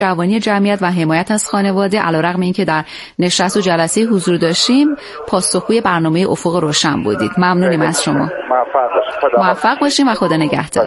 جوانی جمعیت و حمایت از خانواده، علیرغم اینکه در نشست و جلسه حضور داشتیم پاسخگوی برنامه افق روشن بودید. ممنونیم از شما. موفق باشیم و خدا نگهدار.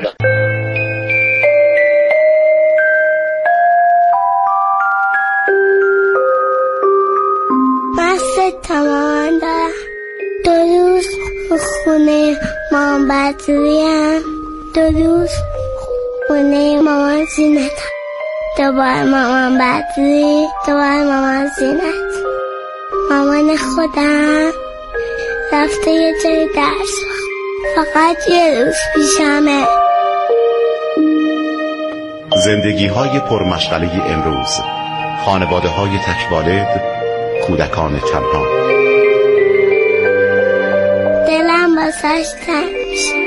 من 3 تومن دارم. 2 روز خونه مامان بدریم، 2 روز خونه مامان زینت، دوباره مامان بدری، دوباره مامان زینت. مامان خودم رفته یه جای درس، فقط یه روز پیشمه. زندگی‌های پرمشغله امروز، خانواده‌های تک‌والد، کودکان تنها. دلم واسش تنگ میشه.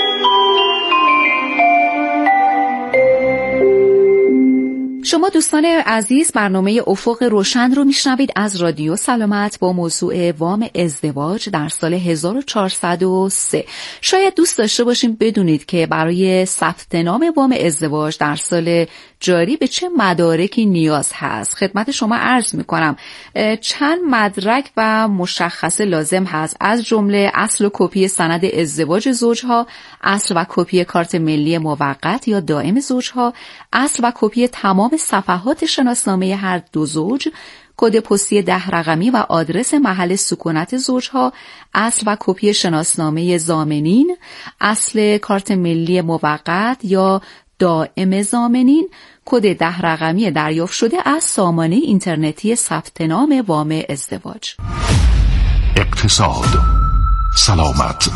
شما دوستان عزیز برنامه افق روشن رو میشنوید از رادیو سلامت با موضوع وام ازدواج در سال 1403. شاید دوست داشته باشیم بدونید که برای ثبت نام وام ازدواج در سال جاری به چه مدارکی نیاز هست. خدمت شما عرض میکنم چند مدرک و مشخصه لازم هست، از جمله اصل و کپی سند ازدواج زوجها، اصل و کپی کارت ملی موقت یا دائم زوجها، اصل و کپی تمام صفحات شناسنامه هر دو زوج، کد پستی 10 رقمی و آدرس محل سکونت زوجها، اصل و کپی شناسنامه ضامنین، اصل کارت ملی موقت یا دائم ضامنین، کد 10 رقمی دریافت شده از سامانه اینترنتی ثبت نام وام ازدواج. اقتصاد، سلامت،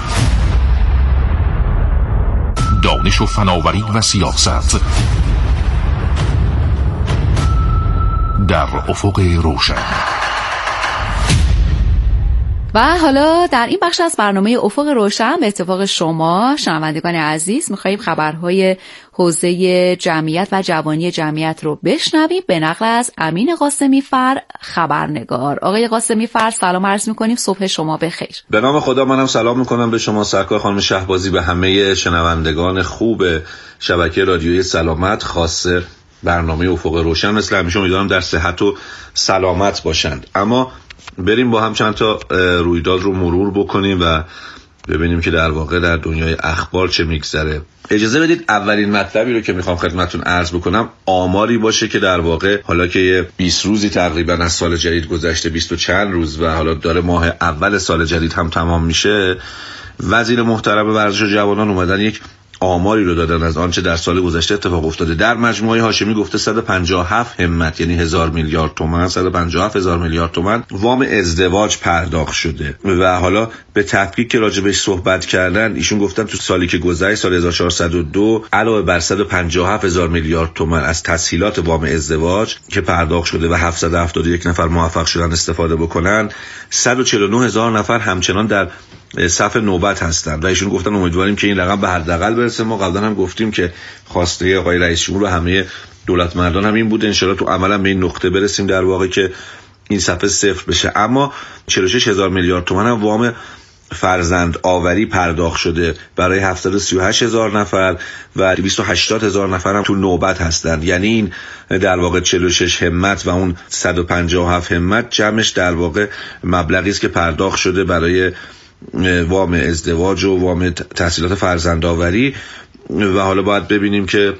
دانش و فناوری و سیاست در افق روشن. و حالا در این بخش از برنامه افق روشن به اتفاق شما شنوندگان عزیز می‌خوایم خبرهای حوزه جمعیت و جوانی جمعیت رو بشنویم به نقل از امین قاسمی فر خبرنگار. آقای قاسمی فر سلام عرض می‌کنیم، صبح شما بخیر. به نام خدا منم سلام می‌کنم به شما سرکار خانم شهبازی، به همه شنوندگان خوب شبکه رادیویی سلامت، خاصه برنامه افق روشن. مثل همیشه امیدوارم در صحت و سلامت باشند. اما بریم با هم چند تا رویداد رو مرور بکنیم و ببینیم که در واقع در دنیای اخبار چه میگذره. اجازه بدید اولین مطلبی رو که میخوام خدمتتون عرض بکنم آماری باشه که در واقع حالا که 20 روزی تقریبا از سال جدید گذشته، 20 و چند روز، و حالا داره ماه اول سال جدید هم تمام میشه، وزیر محترم ورزش و جوانان اومدن یک آماری رو دادن از آنچه در سال گذشته اتفاق افتاده. در مجموعه هاشمی گفته 157 همت، یعنی 1000 میلیارد تومان، 157,000 میلیارد تومان وام ازدواج پرداخت شده. و حالا به تفکیک که راجع بهش صحبت کردن، ایشون گفتن تو سالی که گذشت، سال 1402، علاوه بر 157,000 میلیارد تومان از تسهیلات وام ازدواج که پرداخت شده و 771 نفر موفق شدن استفاده بکنن، 149,000 نفر همچنان در صف نوبت هستند و ایشون گفتن امیدواریم که این رقم به حداقل برسه. ما قبلا هم گفتیم که خواسته آقای رئیس جمهور و همه دولت مردان هم این بود، ان شاءالله تو عملا به این نقطه برسیم در واقع که این صفحه صفر بشه. اما 46,000 میلیارد تومان هم وام فرزند آوری پرداخت شده برای 738,000 نفر و 280,000 نفر هم تو نوبت هستند. یعنی این در واقع 46 همت و اون 157 همت جمعش در واقع مبلغی است که پرداخت شده برای وام ازدواج و وام تحصیلات فرزندآوری. و حالا باید ببینیم که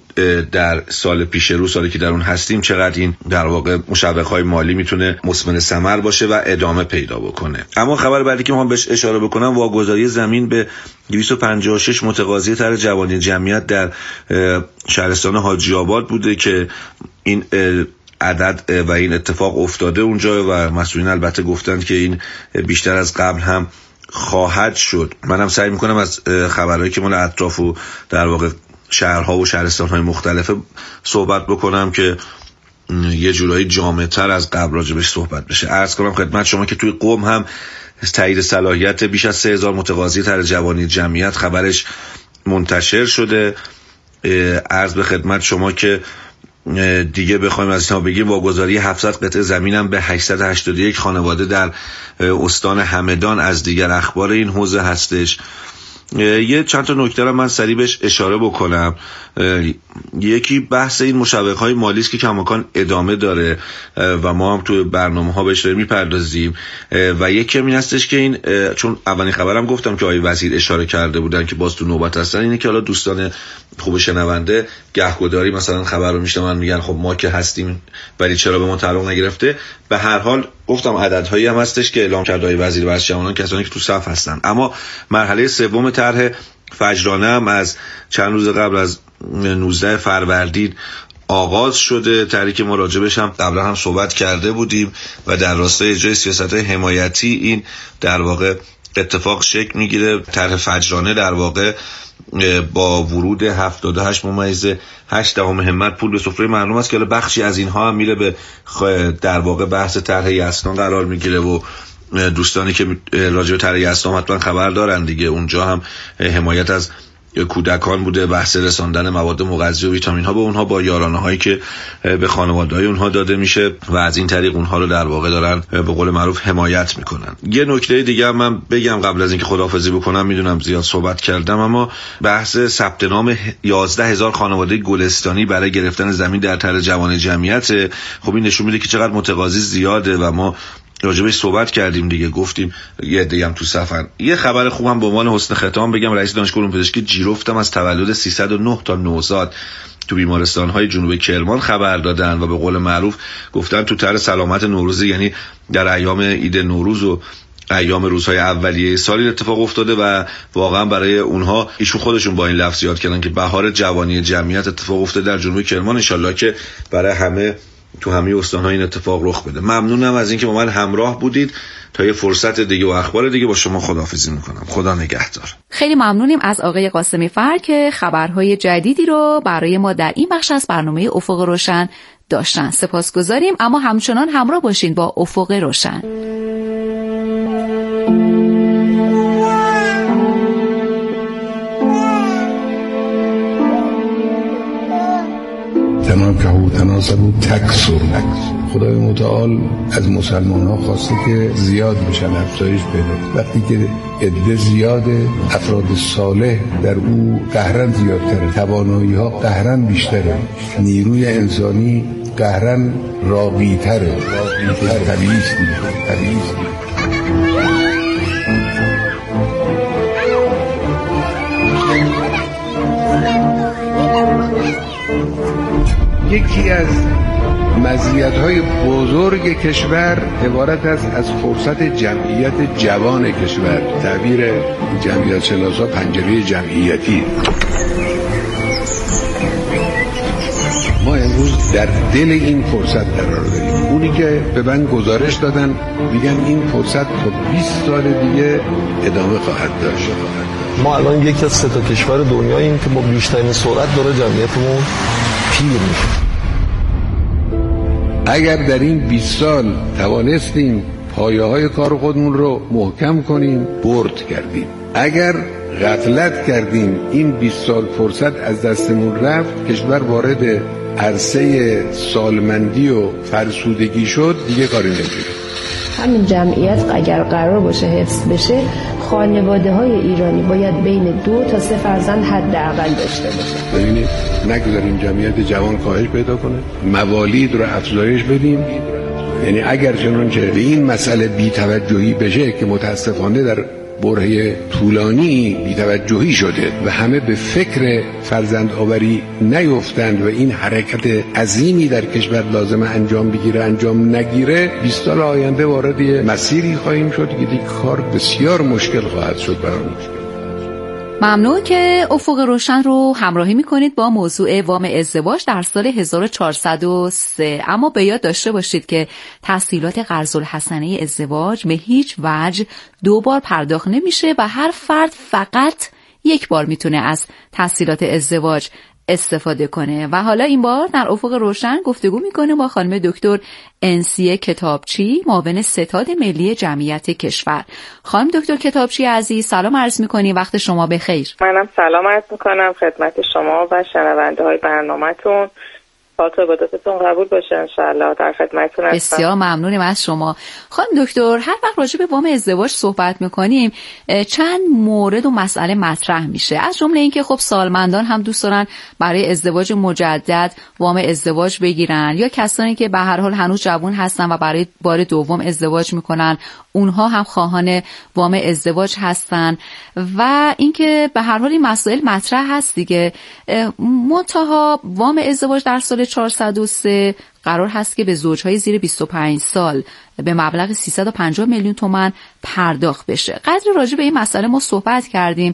در سال پیش رو، سالی که در اون هستیم، چقدر این در واقع مشوق‌های مالی میتونه مثمر ثمر باشه و ادامه پیدا بکنه. اما خبر بعدی که میخوام بهش اشاره بکنم، واگذاری زمین به 256 متقاضی طرح جوانی جمعیت در شهرستان حاجی آباد بوده که این عدد و این اتفاق افتاده اونجا و مسئولین البته گفتند که این بیشتر از قبل هم خواهد شد. منم سعی میکنم از خبرهایی که مال اطراف و در واقع شهرها و شهرستانهای مختلف صحبت بکنم که یه جورایی جامع‌تر از قبل راجبش صحبت بشه. عرض کنم خدمت شما که توی قم هم تایید صلاحیت بیش از 3000 متقاضی طرح جوانی جمعیت خبرش منتشر شده. عرض به خدمت شما که دیگه بخوایم از اینا بگیم، واگذاری 700 قطعه زمینم به 881 خانواده در استان همدان از دیگر اخبار این حوزه هستش. یه چند تا نکته رو من سریع بهش اشاره بکنم. یکی بحث این مشوق‌های مالی است که کماکان ادامه داره و ما هم تو برنامه‌ها بهش میپردازیم و یکی این هستش که این چون اولین خبرم گفتم که آقای وزیر اشاره کرده بودن که باز تو نوبت هستن، اینه که حالا دوستان خوب شنونده گهگداری مثلا خبر رو میشنون میگن خب ما که هستیم ولی چرا به ما تعلق نگرفته. به هر حال گفتم عددهایی هم هستش که اعلام کرده آقای وزیر ورزش جوانان، کسانی که تو صف هستن. اما مرحله سوم طرح فجرانه هم از چند روز قبل از 19 فروردین آغاز شده. طرحی که ما راجبش هم قبلا هم صحبت کرده بودیم و در راستای اجرای سیاست‌های حمایتی این در واقع اتفاق شکل میگیره. طرح فجرانه در واقع با ورود 78.8 همت پول به سفره مردم است که بخشی از اینها هم میره به در واقع بحث طرح یسنا قرار میگیره و دوستانی که راجع به طرح یسنا حتما خبر دارن دیگه، اونجا هم حمایت از کودکان بوده، بحث رساندن مواد مغذی و ویتامین ها به اونها با یارانه هایی که به خانواده های اونها داده میشه و از این طریق اونها رو در واقع دارن به قول معروف حمایت میکنن. یه نکته دیگه هم من بگم قبل از اینکه خداحافظی بکنم، میدونم زیاد صحبت کردم، اما بحث ثبت نام 11,000 خانواده گلستانی برای گرفتن زمین در طرح جوان جمعیت. خب این نشون میده که چقدر متقاضی زیاده و ما راجبش صحبت کردیم دیگه، گفتیم یه عده‌ای هم تو صفن. یه خبر خوبم به عنوان حسن ختام بگم، رئیس دانشگاه علوم پزشکی جیرفتم از تولد 309 تا نوزاد تو بیمارستان‌های جنوب کرمان خبر دادن و به قول معروف گفتن تو طرح سلامت نوروز، یعنی در ایام عید نوروز و ایام روزهای اولیه سال اتفاق افتاده و واقعا برای اونها ایشون خودشون با این لفظ یاد کردن که بهار جوانی جمعیت اتفاق افتاده در جنوب کرمان. ان شاءالله که برای همه تو همه استان‌ها این اتفاق رخ بده. ممنونم از اینکه با من همراه بودید. تا یه فرصت دیگه و اخبار دیگه با شما خداحافظی میکنم. خدا نگهدار. خیلی ممنونیم از آقای قاسمی فر که خبرهای جدیدی رو برای ما در این بخش از برنامه افق روشن داشتن. سپاسگزاریم، اما همچنان همراه باشین با افق روشن. تناکحوا تناسبوا تکثروا. خدای متعال از مسلمان ها خواسته که زیاد بشن، افزایش بده. وقتی که عده زیاده، افراد صالح در او قهرن زیادتره، توانایی ها قهرن بیشتره، نیروی انسانی قهرن راقی‌تره. طبیعی است. یکی از مزیت‌های بزرگ کشور عبارت است از فرصت جمعیت جوان کشور. تعبیر جمعیت شناسا پنجره جمعیتی. ما امروز در دل این فرصت قرار داریم. اونی که به من گزارش دادن میگن این فرصت تا 20 سال دیگه ادامه خواهد داشت. ما الان یکی از 3 تا کشور دنیاییم که با بیشترین سرعت داره جمعیتمون پیر میشه. اگر در این 20 سال توانستیم پایه‌های کار خودمون رو محکم کنیم، برد کردیم. اگر غفلت کردیم، این 20 سال فرصت از دستمون رفت، کشور وارد عرصه سالمندی و فرسودگی شد، دیگه کاری نمیشه. همین جمعیت اگر قرار باشه حفظ بشه، خانواده‌های ایرانی باید بین 2 تا 3 فرزند حداقل داشته باشه. ببینید نگذاریم جمعیت جوان کاهش پیدا کنه، موالید رو افزایش بدیم. یعنی اگر چنانچه به این مسئله بی‌توجهی بشه که متاسفانه در برهه طولانی بی‌توجهی شده و همه به فکر فرزند آوری نیفتند و این حرکت عظیمی در کشور لازم انجام بگیره انجام نگیره، 20 سال آینده وارد مسیری خواهیم شد که دیگه کار بسیار مشکل خواهد شد برامون. ممنون که افق روشن رو همراهی میکنید با موضوع وام ازدواج در سال 1403. اما به یاد داشته باشید که تسهیلات قرض‌الحسنه ازدواج به هیچ وجه 2 بار پرداخت نمیشه و هر فرد فقط 1 بار میتونه از تسهیلات ازدواج استفاده کنه. و حالا این بار در افق روشن گفتگو میکنه با خانم دکتر انسیه کتابچی، معاون ستاد ملی جمعیت کشور. خانم دکتر کتابچی عزیز، سلام عرض میکنی، وقت شما بخیر. منم سلام عرض میکنم خدمت شما و شنونده های برنامه‌تون. فاتحه عبادتتون قبول باشه انشالله. در خدمتتون هستم. بسیار ممنونیم از شما خانم دکتر. هر وقت راجع به وام ازدواج صحبت میکنیم چند مورد و مسئله مطرح میشه، از جمله اینکه خب سالمندان هم دوست دارن برای ازدواج مجدد وام ازدواج بگیرن، یا کسانی که به هر حال هنوز جوان هستن و برای بار دوم ازدواج میکنن اونها هم خواهان وام ازدواج هستن، و اینکه به هر حال این مسائل مطرح هست دیگه. منتها وام ازدواج در سال 403 قرار هست که به زوجهای زیر 25 سال به مبلغ 350 میلیون تومان پرداخت بشه. قدری راجع به این مسئله ما صحبت کردیم،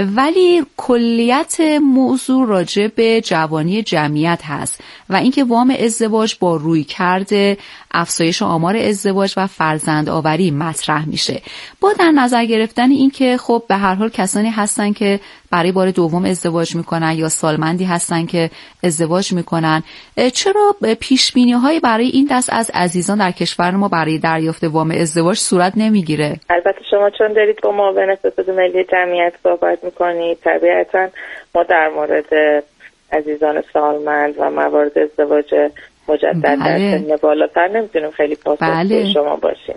ولی کلیت موضوع راجع به جوانی جمعیت هست و اینکه وام ازدواج با رویکرد افزایش آمار ازدواج و فرزند آوری مطرح میشه، با در نظر گرفتن اینکه خب به هر حال کسانی هستن که برای بار دوم ازدواج میکنن یا سالمندی هستن که ازدواج میکنن، چرا پیشبینی‌هایی برای این دست از عزیزان در کشور ما برای دریافت وام ازدواج صورت نمیگیره؟ البته شما چون دارید با معاون اقتصاد ملی جمعیت صحبت میکنید، طبیعتاً ما در مورد عزیزان سالمند و موارد ازدواج مجدد در سن بالاتر نمیتونیم خیلی پاسخگوی شما باشیم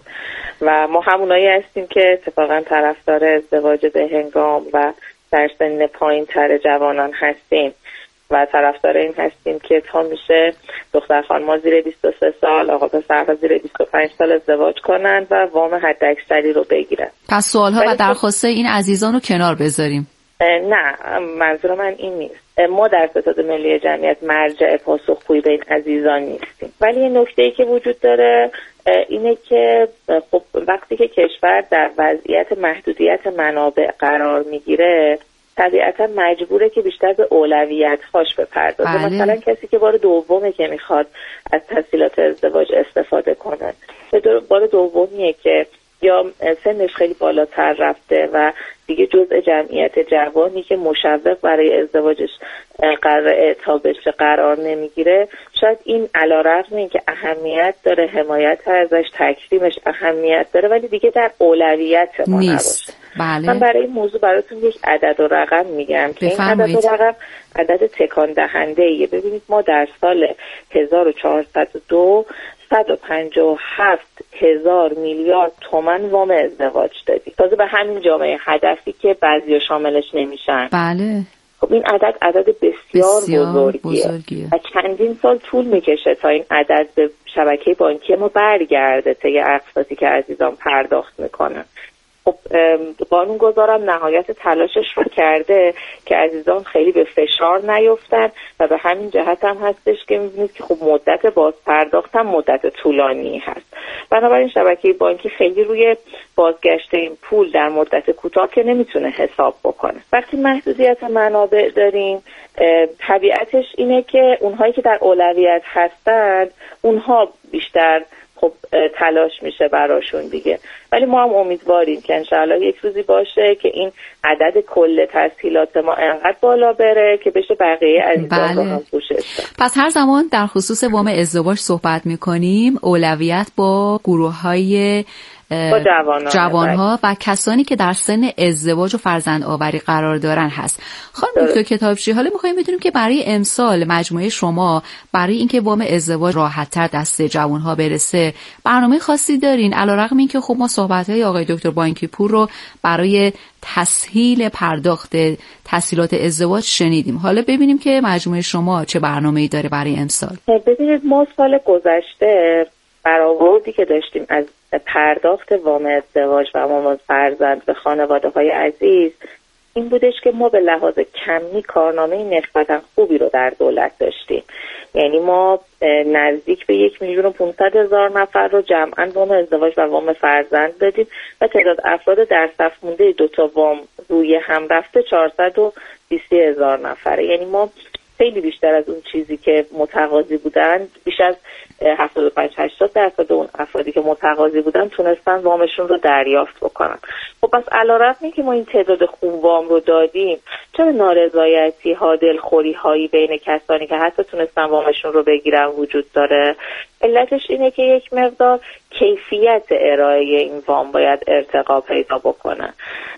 و ما همونایی هستیم که اتفاقا طرفدار ازدواج به هنگام و در سن پایین تر جوانان هستیم و طرفدار این هستیم که تا میشه دختر خانم‌ها زیر 23 سال، آقا پسرها زیر 25 سال ازدواج کنن و وام حداکثری رو بگیرن. پس سوالها و درخواست این عزیزان رو کنار بذاریم؟ نه، منظور من این نیست. ما در ستاد ملی جمعیت مرجع پاسخگویی به این عزیزان نیستیم، ولی یه نکته‌ای که وجود داره اینه که خب وقتی که کشور در وضعیت محدودیت منابع قرار میگیره طبیعتا مجبوره که بیشتر به اولویت‌هاش بپردازه. مثلا کسی که بار دومه که میخواد از تسهیلات ازدواج استفاده کنه، بار دومیه که یا سنش خیلی بالاتر رفته و دیگه جزء جمعیت جوانی که مشوق برای ازدواجش قرار اعطا بشه قرار نمیگیره، شاید این علیرغم اینکه اهمیت داره، حمایت ازش، تکریمش اهمیت داره، ولی دیگه در اولویت ما نباشه. بله. من برای این موضوع براتون یک عدد و رقم میگم که این عدد و رقم عدد تکان دهنده ایه. ببینید ما در سال 1402 157,000 میلیارد تومان وام ازدواج دادیم، تازه به همین جامعه هدفی که بعضیا شاملش نمیشن. بله. خب این عدد بسیار بزرگیه و چندین سال طول میکشه تا این عدد به شبکه بانکی ما برگرده طی اقساطی که عزیزان پرداخت میکنن. خب قانونگذارم نهایت تلاشش رو کرده که عزیزان خیلی به فشار نیفتن و به همین جهت هم هستش که میبینید که خب مدت باز پرداخت هم مدت طولانی هست. بنابراین شبکه بانکی خیلی روی بازگشت این پول در مدت کوتاه که نمیتونه حساب بکنه. وقتی محدودیت منابع داریم طبیعتش اینه که اونهایی که در اولویت هستن اونها بیشتر خب تلاش میشه براشون دیگه، ولی ما هم امیدواریم که انشاءالله یک روزی باشه که این عدد کل تسهیلات ما انقدر بالا بره که بشه بقیه عزیزان رو هم پوشش داد. پس هر زمان در خصوص وام ازدواج صحبت میکنیم اولویت با گروه‌های جوانها و کسانی که در سن ازدواج و فرزند آوری قرار دارن هست. خانم دکتر کتابچی، حالا می‌خوایم بدونیم که برای امسال مجموعه شما برای اینکه وام ازدواج راحت‌تر دست جوانها برسه برنامه خاصی دارین؟ علیرغم اینکه خب ما صحبت‌های آقای دکتر بانکی پور رو برای تسهیل پرداخت تسهیلات ازدواج شنیدیم، حالا ببینیم که مجموعه شما چه برنامه‌ای داره برای امسال. ببینید ما سال گذشته برآوردی که داشتیم از پرداخت وام ازدواج و وام فرزند به خانواده‌های عزیز این بودش که ما به لحاظ کمی کارنامه نسبتا خوبی رو در دولت داشتیم. یعنی ما نزدیک به 1,500,000 نفر رو جمعاً وام ازدواج و وام فرزند دادیم و تعداد افراد در صف مونده دوتا وام روی هم رفته 420,000 نفره. یعنی ما خیلی بیشتر از اون چیزی که متقاضی بودن، بیش از 75-80% اون افرادی که متقاضی بودن تونستن وامشون رو دریافت بکنن. خب پس علیرغم اینکه ما این تعداد خوب وام رو دادیم، چرا نارضایتی ها، دلخوری هایی بین کسانی که حتی تونستن وامشون رو بگیرن وجود داره؟ علتش اینه که یک مقدار کیفیت ارائه این وام باید ارتقا پیدا بکنه.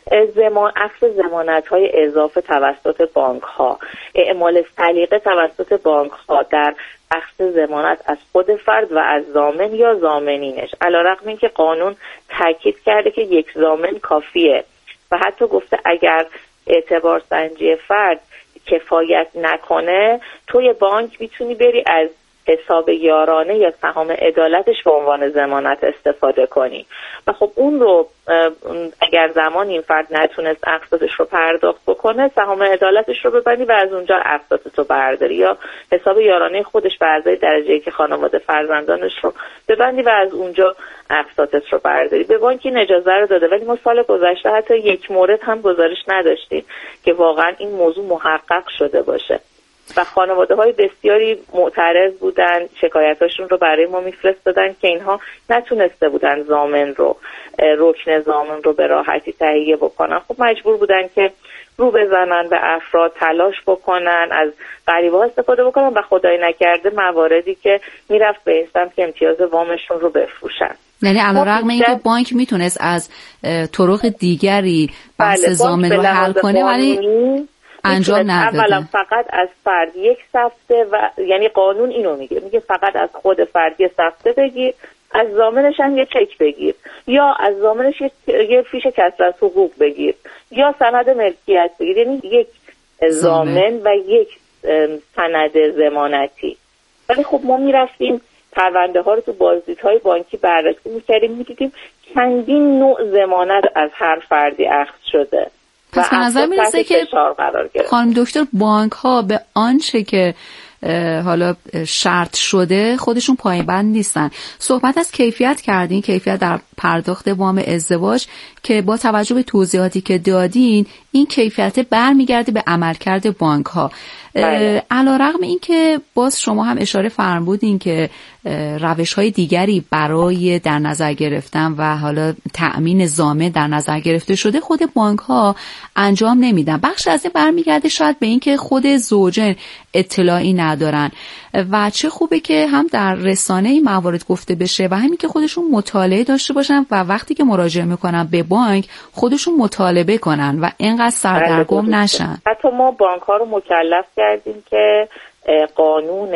اخذ ضمانت‌های اضافه توسط بانک‌ها، اعمال سلیقه توسط بانک‌ها در اخذ ضمانت از خود فرد و از ضامن یا ضامنینش، علی‌رغم اینکه قانون تاکید کرده که یک ضامن کافیه و حتی گفته اگر اعتبار سنجی فرد کفایت نکنه توی بانک میتونی بری از حساب یارانه یا سهام عدالتش به عنوان ضمانت استفاده کنی و خب اون رو اگر زمان این فرد نتونست اقساطش رو پرداخت بکنه سهام عدالتش رو ببندی و از اونجا اقساطت رو برداری، یا حساب یارانه خودش به اعضای درجه‌ای که خانواده فرزندانش رو ببندی و از اونجا اقساطت رو برداری. به بانک این اجازه رو داده، ولی ما سال گذشته حتی یک مورد هم گزارش نداشتیم که واقعا این موضوع محقق شده باشه و خانواده‌های بسیاری معترض بودن، شکایتاشون رو برای ما میفرستادن که اینها نتونسته بودن ضامن رو، رکن ضامن رو به راحتی تهیه بکنن. خب مجبور بودن که رو بزنن به افراد، تلاش بکنن، از غریبه‌ها استفاده بکنن و خدای نکرده مواردی که میرفت به این سمت که امتیاز وامشون رو بفروشن. یعنی علی‌رغم اینکه بانک میتونست از طرق دیگری بحث ضامن رو حل کنه ولی انجام نداده. اولا فقط از فرد یک سفته و یعنی قانون اینو میگه فقط از خود فرد یک سفته بگیر، از ضامنش هم یه چک بگیر، یا از ضامنش یه فیش کسر از حقوق بگیر، یا سند ملکیت بگیر، یعنی یک ضامن و یک سند ضمانتی. ولی خب ما میرفتیم پرونده ها رو تو بازدیدهای بانکی بررسی میکردیم، میدیدیم چندین نوع ضمانت از هر فردی اخذ شده. پس به نظر میرسه که خانم دکتر بانک ها به آنچه که حالا شرط شده خودشون پایبند نیستن. صحبت از کیفیت کردین، کیفیت در پرداخت وام ازدواج، که با توجه به توضیحاتی که دادین این کیفیت برمیگرده به عملکرد بانک ها. علی‌رغم این که باز شما هم اشاره فرمودین که روش‌های دیگری برای در نظر گرفتن و حالا تأمین ضامن در نظر گرفته شده خود بانک‌ها انجام نمیدن. بخش از این برمیگرده شاید به این که خود زوجین اطلاعی ندارن و چه خوبه که هم در رسانه این موارد گفته بشه و همین که خودشون مطالعه داشته باشن و وقتی که مراجعه میکنن به بانک خودشون مطالبه کنن و اینقدر سردرگم نشن. حتی ما بانک‌ها رو مکلف کردیم که قانون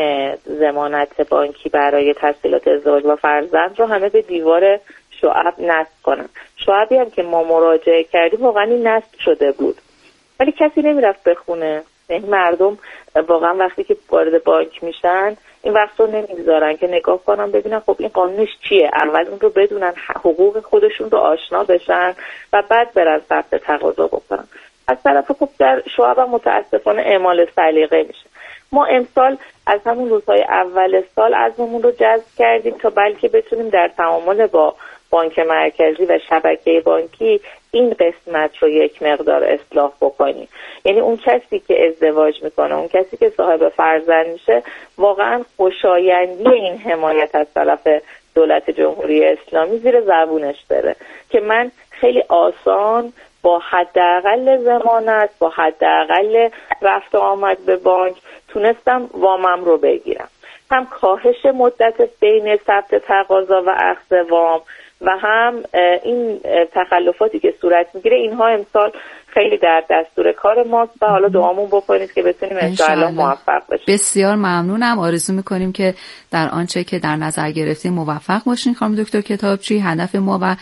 ضمانت بانکی برای تسهیلات ازدواج و فرزند رو همه به دیوار شعب نصب کنن. شعبی هم که ما مراجعه کردیم واقعا این نصب شده بود ولی کسی نمیرفت بخونه. این مردم واقعا وقتی که وارد بانک میشن این وقت رو نمیذارن که نگاه کنن ببینن خب این قانونش چیه، اول اون رو بدونن، حقوق خودشون رو آشنا بشن و بعد برن ثبت تقاضا بکنن. از طرف خب در شعب هم متاسفانه اعمال سلیقه میشه. ما امسال از همون روزهای اول سال عزممون رو جذب کردیم تا بلکه بتونیم در تعامل با بانک مرکزی و شبکه بانکی این قسمت رو یک مقدار اصلاح بکنیم. یعنی اون کسی که ازدواج میکنه، اون کسی که صاحب فرزند میشه، واقعا خوشایندی این حمایت از طرف دولت جمهوری اسلامی زیر زبونش بره که من خیلی آسان با حداقل ضمانت، با حداقل رفت و آمد به بانک تونستم وامم رو بگیرم. هم کاهش مدت بین ثبت تقاضا و اخذ وام و هم این تخلفاتی که صورت میگیره، اینها امسال خیلی در دستور کار ماست و حالا دعامون بکنید که بتونیم انشاءالله موفق باشیم. بسیار ممنونم. آرزو میکنیم که در آنچه که در نظر گرفتیم موفق باشین خانم دکتر کتابچی. هدف ما و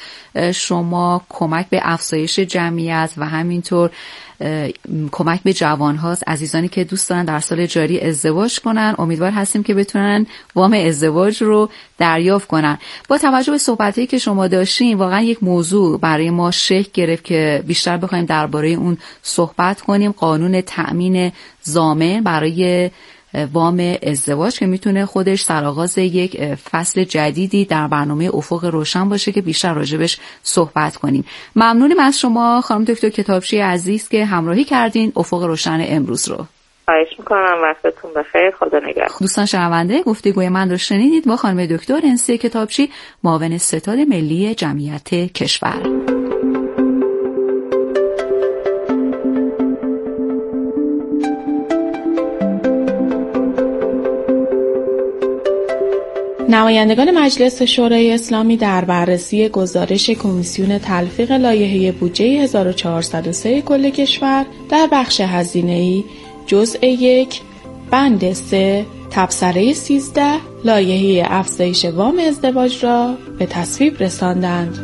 شما کمک به افزایش جمعیت و همینطور کمک به جوان‌هاست، عزیزانی که دوست دارن در سال جاری ازدواج کنن. امیدوار هستیم که بتونن وام ازدواج رو دریافت کنن. با توجه به صحبتایی که شما داشتین واقعا یک موضوع برای ما شکل گرفت که بیشتر بخوایم درباره اون صحبت کنیم. قانون تأمین ضامن برای وام ازدواج که میتونه خودش سرآغاز یک فصل جدیدی در برنامه افق روشن باشه که بیشتر راجبش صحبت کنیم. ممنونیم از شما خانم دکتر کتابچی عزیز که همراهی کردین افق روشن امروز رو. خواهش میکنم. وقتتون بخیر. خدا نگهدار. دوستان شنونده گفتگوی من رو شنیدید با خانم دکتر انسی کتابچی، معاون ستاد ملی جمعیت کشور. نمایندگان مجلس شورای اسلامی در بررسی گزارش کمیسیون تلفیق لایحه بودجه 1403 کل کشور در بخش هزینه‌ای جزء 1 بند 3 تبصره 13 لایحه افزایش وام ازدواج را به تصویب رساندند.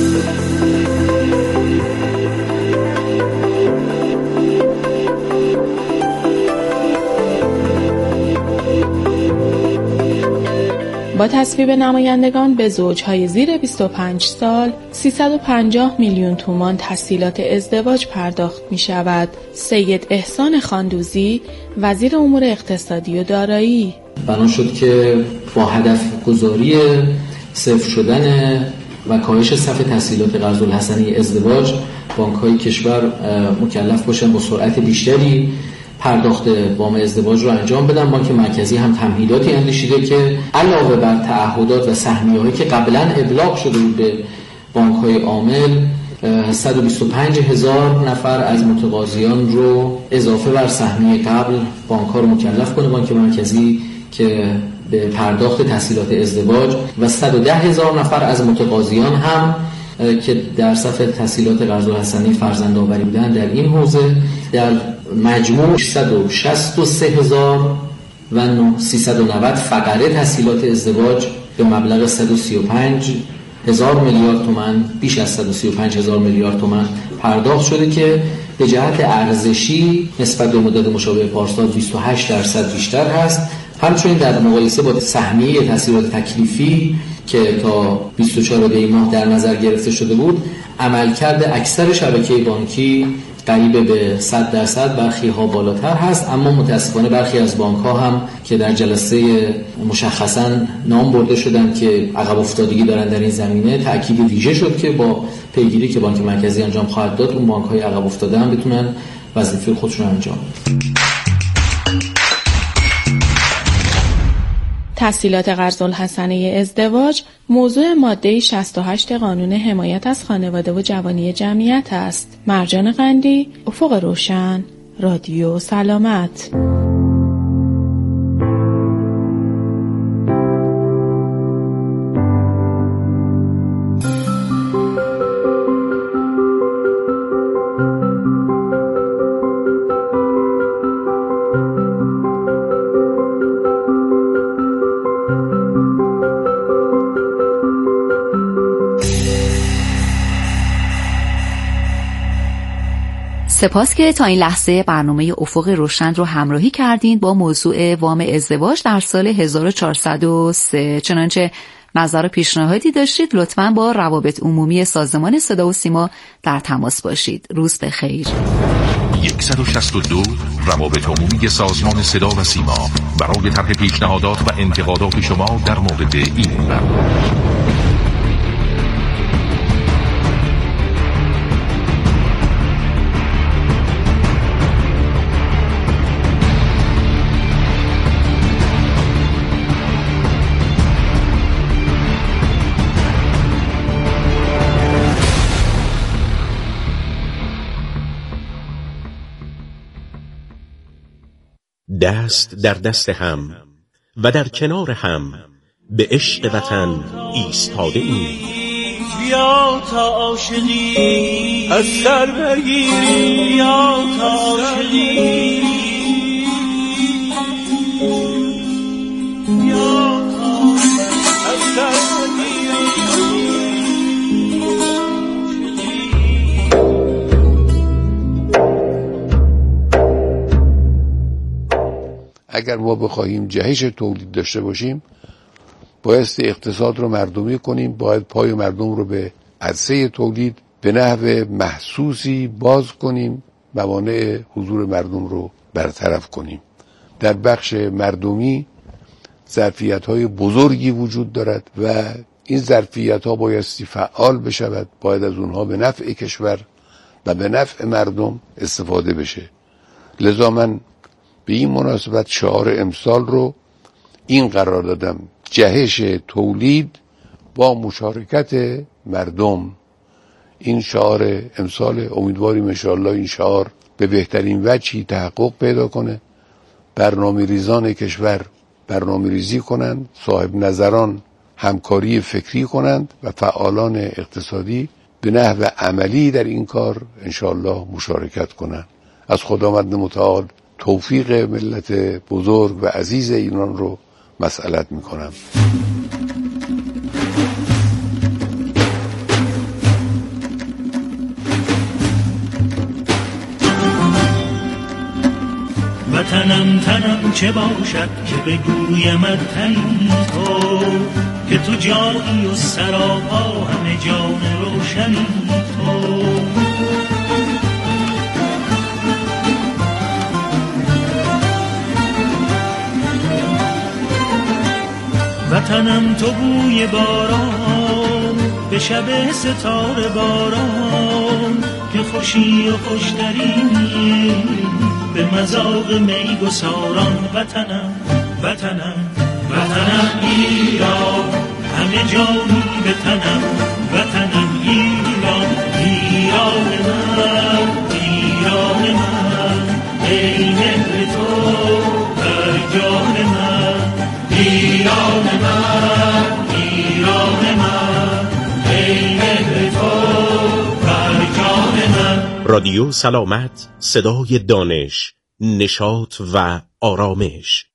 با تصویب نمایندگان به زوجهای زیر 25 سال 350 میلیون تومان تسهیلات ازدواج پرداخت می شود. سید احسان خاندوزی وزیر امور اقتصادی و دارایی: بنا شد که با هدف گذاری صفر شدن و کاهش صف تسهیلات قرض‌الحسنه ازدواج، بانک‌های کشور مکلف باشن با سرعت بیشتری پرداخت وام ازدواج رو انجام بدن. بانک مرکزی هم تمهیداتی اندیشیده که علاوه بر تعهدات و سهمیه‌هایی که قبلا ابلاغ شده بود به بانک‌های عامل، 125,000 نفر از متقاضیان رو اضافه بر سهمیه قبل بانک‌ها رو مکلف کنه بانک مرکزی که به پرداخت تسهیلات ازدواج و 110,000 نفر از متقاضیان هم که در صف تسهیلات قرض‌الحسنه فرزندآوری بودن در این حوزه در مجموع 163,390 فقره تسهیلات ازدواج به مبلغ 135,000 میلیارد تومان، بیش از 135,000 میلیارد تومان پرداخت شده که به جهت ارزشی نسبت به مدت مشابه پارسال 28% بیشتر هست. همچنین در مقایسه با سهمیه تسهیلات تکلیفی که تا 24 دی ماه در نظر گرفته شده بود، عملکرد اکثر شبکه بانکی قریب به 100%، برخی ها بالاتر هست. اما متاسفانه برخی از بانک ها هم که در جلسه مشخصا نام برده شدن که عقب افتادگی دارن در این زمینه، تأکید ویژه شد که با پیگیری که بانک مرکزی انجام خواهد داد اون بانک های عقب افتاده هم بتونن وظیفه خودشون انجام بدن. تسهیلات قرض‌الحسنه ازدواج موضوع ماده 68 قانون حمایت از خانواده و جوانی جمعیت است. مرجان قندی، افق روشن، رادیو سلامت. سپاس که تا این لحظه برنامه افق روشن رو همراهی کردین با موضوع وام ازدواج در سال 1403. چنانچه نظر و پیشنهادی داشتید لطفاً با روابط عمومی سازمان صدا و سیما در تماس باشید. روز بخیر. 162 روابط عمومی سازمان صدا و سیما برای طرح پیشنهادات و انتقادات شما در مورد این برنامه. دست در دست هم و در کنار هم به عشق وطن ایستاده ایم. بیا تا عاشقی از سر بگیری، بیا تا عاشقی، بیا تا از سر اگر ما بخواهیم جهش تولید داشته باشیم، بایستی اقتصاد رو مردمی کنیم، باید پای مردم رو به عرصه تولید به نحو محسوسی باز کنیم، موانع حضور مردم رو برطرف کنیم. در بخش مردمی ظرفیت‌های بزرگی وجود دارد و این ظرفیت‌ها بایستی فعال بشود، باید از اونها به نفع کشور و به نفع مردم استفاده بشه. لذا من به این مناسبت شعار امسال رو این قرار دادم: جهش تولید با مشارکت مردم. این شعار امسال، امیدواریم انشاءالله این شعار به بهترین وجهی تحقق پیدا کنه. برنامه ریزان کشور برنامه‌ریزی کنند، صاحب نظران همکاری فکری کنند و فعالان اقتصادی به نحو عملی در این کار انشاءالله مشارکت کنند. از خداوند متعال توفیق ملت بزرگ و عزیز ایران رو مسئلت میکنم. وطنم تنم چه باشد که بگویم تنی تو، که تو جایی و سراپا همه جان روشنی تو. وطنم تو بوی باران به شب ستاره باران، که خوشی و خوشترینی به مذاق می گساران. وطنم وطنم وطنم ایران، همه جانی به تنم. وطنم ایران، ایران من، ایران من، ای مهر تو در جان من. ایران من، ایران من، ای مهر تو در جان من. رادیو سلامت، صدای دانش، نشاط و آرامش.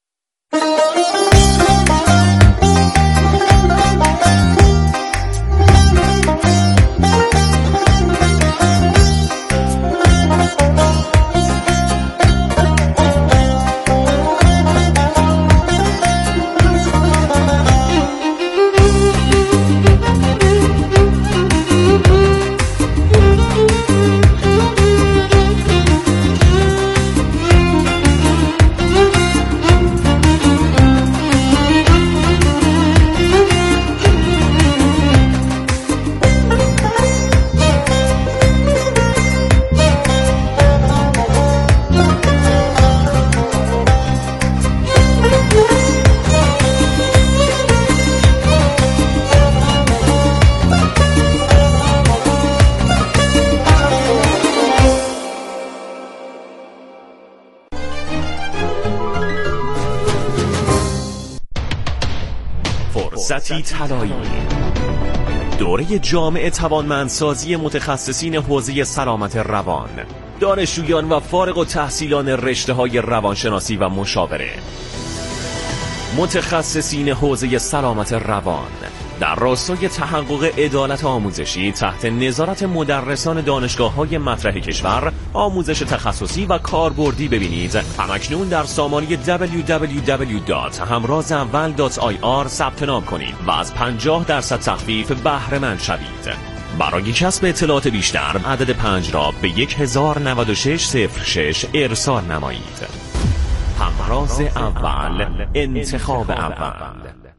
فرصتی طلایی، دوره جامع توانمندسازی متخصصین حوزه سلامت روان، دانشجویان و فارغ التحصیلان رشته‌های روانشناسی و مشاوره. متخصصین حوزه سلامت روان در راستای تحقق عدالت آموزشی تحت نظارت مدرسان دانشگاه‌های مطرح کشور آموزش تخصصی و کاربردی ببینید. همکنون در سامانه www.hamrazawal.ir ثبت نام کنید و از 50% تخفیف بهره مند شوید. برای کسب اطلاعات بیشتر عدد 5 را به 109606 ارسال نمایید. همراز اول، انتخاب اول.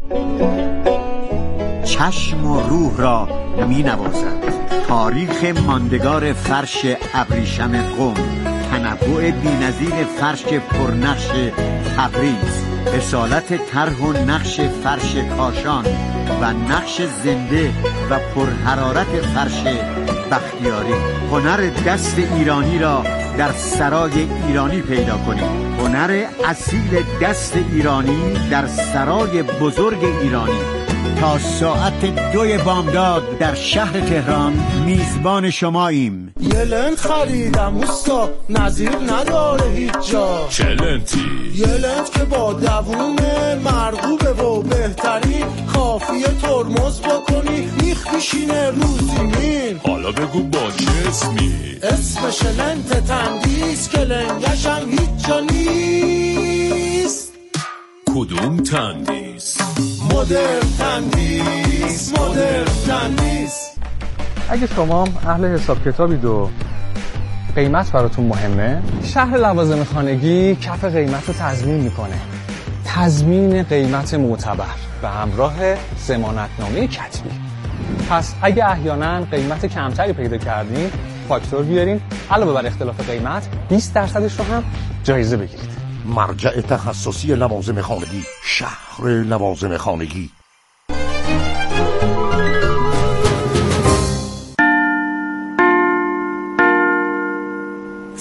چشم و روح را می نوازد تاریخ ماندگار فرش ابریشم قم، تنوع بی‌نظیر فرش پرنقش تبریز، اصالت طرح و نقش فرش کاشان و نقش زنده و پرحرارت فرش بختیاری. هنر دست ایرانی را در سرای ایرانی پیدا کنید. هنر اصیل دست ایرانی در سرای بزرگ ایرانی. تا ساعت 2 بامداد در شهر تهران میزبان شماییم. یه لنت خریدم اوستا، نظیر نداره هیچ جا. چه لنتی؟ یه لنت که با دوونه مرغوبه و بهترین، کافیه ترمز بکنی میخ میشینه رو زمین. حالا بگو با چه اسمی؟ اسمش لنت تندیس که لنگشم هیچ جا نیست. کدوم تندیس؟ مدرن تندیس، مدرن تندیس. اگه شما اهل حساب کتابید و قیمت براتون مهمه، شهر لوازم خانگی کف قیمت رو تضمین میکنه. تضمین قیمت معتبر به همراه ضمانتنامه کتبی. پس اگه احیانا قیمت کمتری پیدا کردین، فاکتور بیارین، علاوه بر اختلاف قیمت 20%ش رو هم جایزه بگیرید. مرجع تخصصی لوازم خانگی، شهر لوازم خانگی.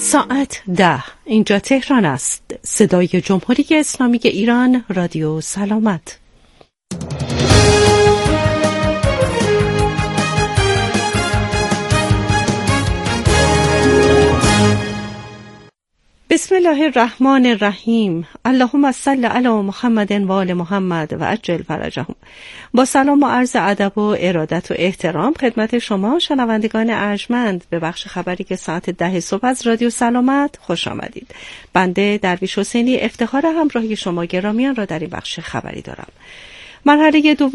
ساعت 10. اینجا تهران است. صدای جمهوری اسلامی ایران، رادیو سلامت. بسم الله الرحمن الرحیم. اللهم صل علی محمد و آل محمد و عجل فرجهم. با سلام و عرض ادب و ارادت و احترام خدمت شما شنوندگان ارجمند به بخش خبری که ساعت 10 صبح از رادیو سلامت خوش آمدید. بنده درویش حسینی افتخار همراهی شما گرامیان را در این بخش خبری دارم. مرحله دوم